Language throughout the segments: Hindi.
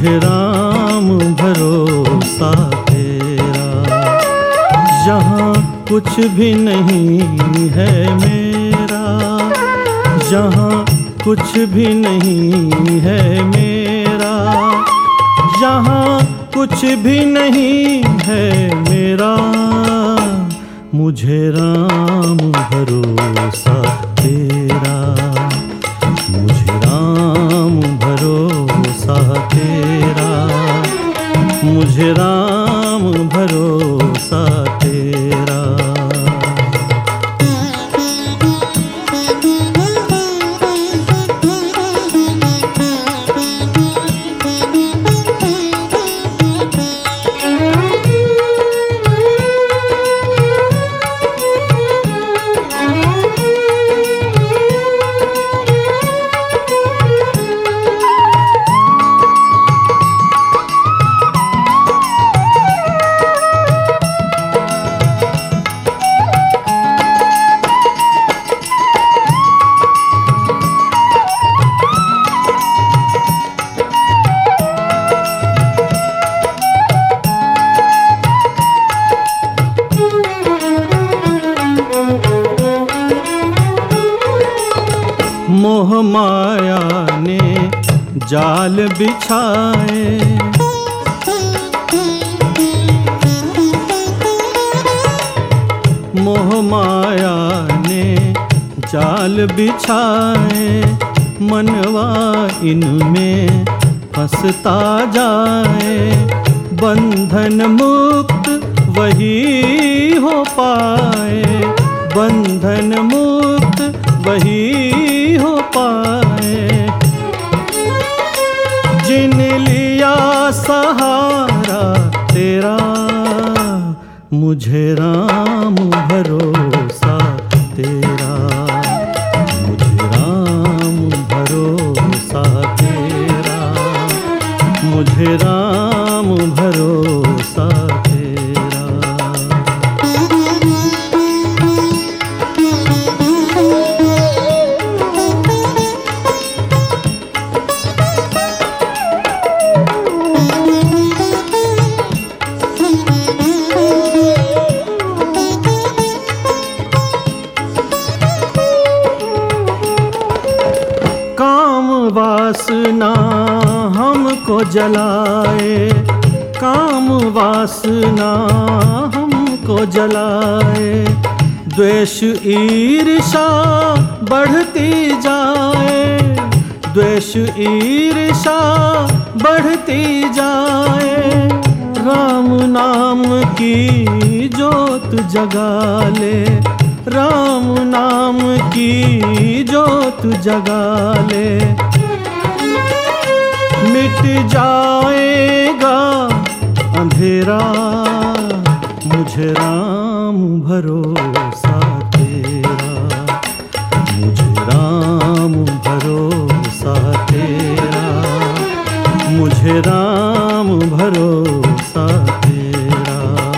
मुझे राम भरोसा तेरा। यहाँ कुछ भी नहीं है मेरा, यहाँ कुछ भी नहीं है मेरा, यहाँ कुछ भी नहीं है मेरा। मुझे राम भरोसा तेरा, मुझे राम भरोसा तेरा, मुझे राम भरोसा तेरा। मोह माया ने जाल बिछाए, मोह माया ने जाल बिछाए। मनवा इनमें फंसता जाए, बंधन मुक्त वही हो पाए, बंधन मुक्त वही हो पाए। जिन लिया सहारा तेरा, मुझे राम भरोसा तेरा, मुझे राम भरोसा तेरा, मुझे राम भरोसा तेरा। काम वासना हमको जलाए, काम वासना हमको जलाए। द्वेष ईर्षा बढ़ती जाए, द्वेष ईर्षा बढ़ती जाए। राम नाम की जोत जगा ले, राम नाम की जोत जगा ले। मिट जाएगा अंधेरा, मुझे राम भरोसा तेरा, मुझे राम भरोसा तेरा, मुझे राम भरोसा तेरा।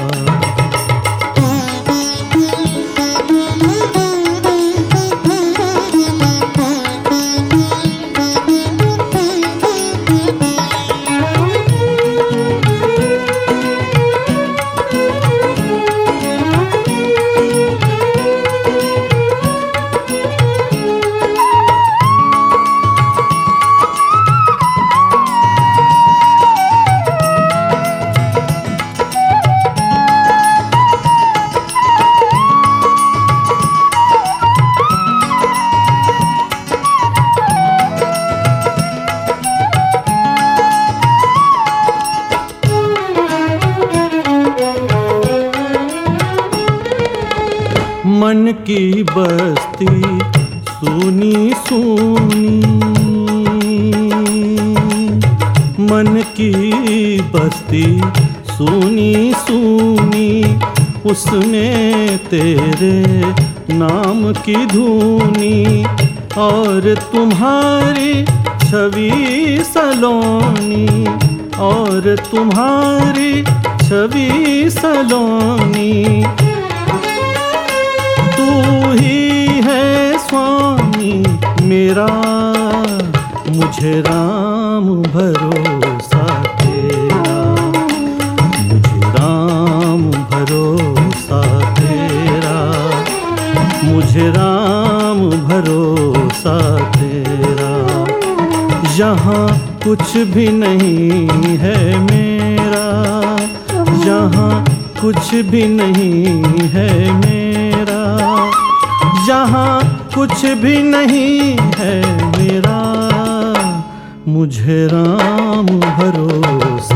मन की बस्ती सूनी सूनी, मन की बस्ती सूनी सूनी। उसमें तेरे नाम की धूनी, और तुम्हारी छवि सलोनी, और तुम्हारी छवि सलोनी। तू ही है स्वामी मेरा, मुझे राम भरोसा मुझे राम भरोसा तेरा। यहाँ कुछ भी नहीं है मेरा, यहाँ कुछ भी नहीं है मेरा, यहाँ कुछ भी नहीं है मेरा। मुझे राम भरोसा